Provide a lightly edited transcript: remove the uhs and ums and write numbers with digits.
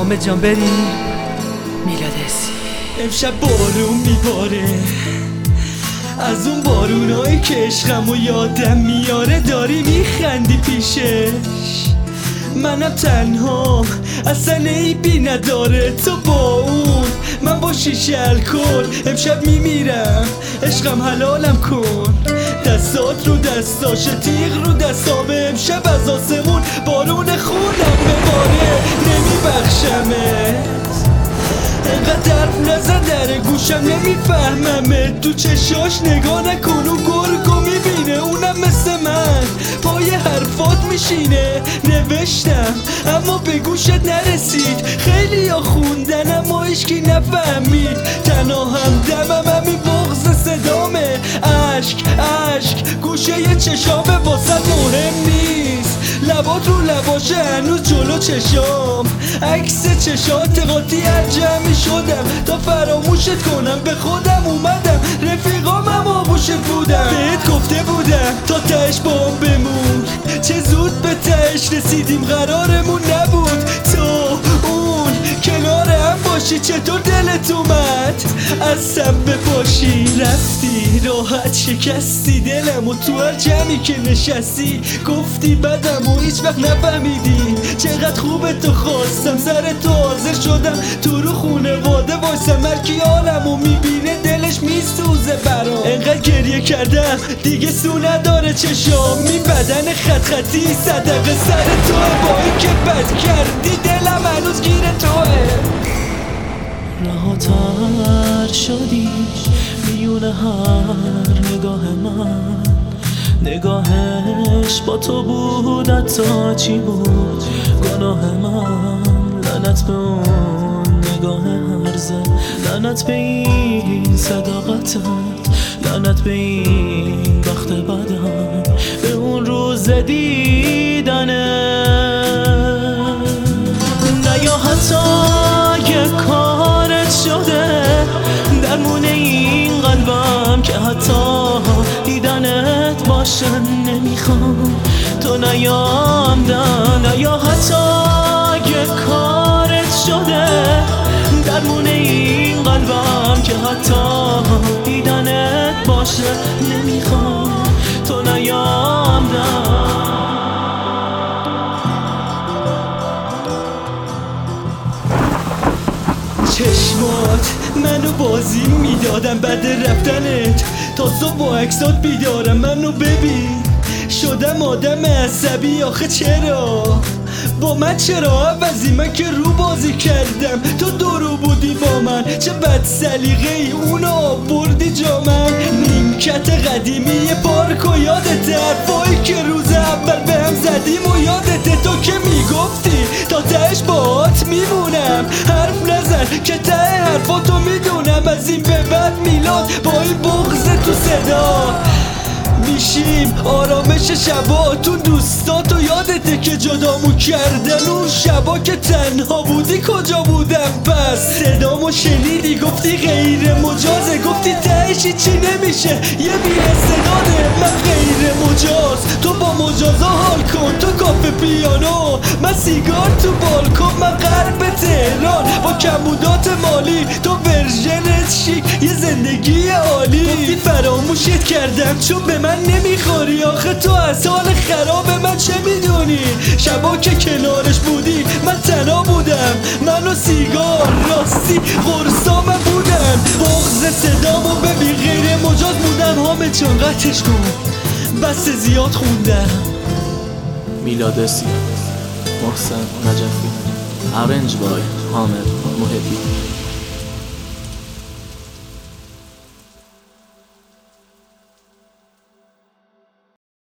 همه جان بریم میلادسی. امشب بارون میباره، از اون بارونایی که عشقمو یادم میاره. داری میخندی پیشش، منم تنها، اصلا عیبی نداره تو با اون، من با شیشه الکل. امشب میمیرم، عشقم حلالم کن. دستات رو دستاشه، تیغ رو دستامه. امشب از آسمون بارون خونم بباره، نمیبخشمت. انقدر حرف نزن در گوشم، نمیفهممه. تو چشاش نگاه نکن، و گرگو میبینه، اونم مثل من پای حرفات میشینه. نوشتم اما به گوشت نرسید، خیلی ها خوندن اما هیچکی نفهمید. تنها همدمم همین بغض صدامه. عشق گوشه ی چشامه، واسه مهم نیست. لبات رو لباشه هنوز جلو چشام، عکس چشات قاطی جمعی شدم تا فراموشت کنم. به خودم اومدم، رفیقامم آغوشت بودم. بهت گفته بودم تا تهش با هم بمون، چه زود به تهش رسیدیم، قرارمون نبود تو اون کنار هم باشی. چطور دلت اومد از سم بپاشی؟ رفتی راحت شکستی دلم، و تو هر جمعی که نشستی گفتی بدم و هیچ وقت نفهمیدی چقدر خوبه. تو خواستم سر تو حاضر شدم، تو رو خونواده وایسم. هرکی حالمو میبینه دلش میسوزه برام. انقدر گریه کردم دیگه سو نداره چشام، می بدن خط خطی صدقه سر توه. با این که بد کردی دلم هنوز گیر توه. رهاتر شدی میونه هر نگاه من، نگاهش با تو بود حتی چی بود گناه من. لعنت به اون نگاه هرزه، لعنت به این صداقتت، لعنت به این وقت بدم، به اون روز دیدنه. نه یا حتی یه کارت شده درمون این قلبم که حتی دیدنت باشن نمیخوام. تو نیامدن، نه یا حتی یه کارت شده درمون این قلبم که حتی دیدنت باشه نمیخوام. تو نیامدن. چشمات منو بازی میدادم بعد رفتنت، تا صبح با عکسات بیدارم. منو ببین شدم آدم عصبی، آخه چرا با من؟ چرا عوضی؟ من که رو بازی کردم، تو دورو بودی با من. چه بد سلیقه ای اونو آوردی جا من. نیمکت قدیمی پارک و یادته، حرفایی که روز اول به هم زدیم و یادته. تو که میگفتی تا تهش باهات میمونم، حرف نزن که ته حرفاتو میدونم. از این به بعد میلاد با این بغض تو صدا میشیم آرامش شبا. تو دوستاتو یادته که جدامو کردن، اون شبا که تنها بودی کجا بودم؟ پس صدامو شنیدی گفتی غیر مجازه، گفتی تهش چی نمیشه یه بی‌استعداده. من غیر مجاز، تو با مجازا حال کن. تو کافه پیانو، من سیگار تو بالکن. من غرب تهران با کمبودات مالی، تو ورژنت شیک یه زندگی عالی. گفتی فراموشت کردم چون به من نمیخوری، آخه تو از حال خراب من چه میدونی؟ شبا که کنارش بودی من تنها بودم، من و سیگار راستی قرصامم بودن. بغض صدامو ببین غیر مجاز بودم. حامد جان قطعش کن، بس زیاد خوندم. میلادسی، محسن نجفی، ارنج بای حامد محبی.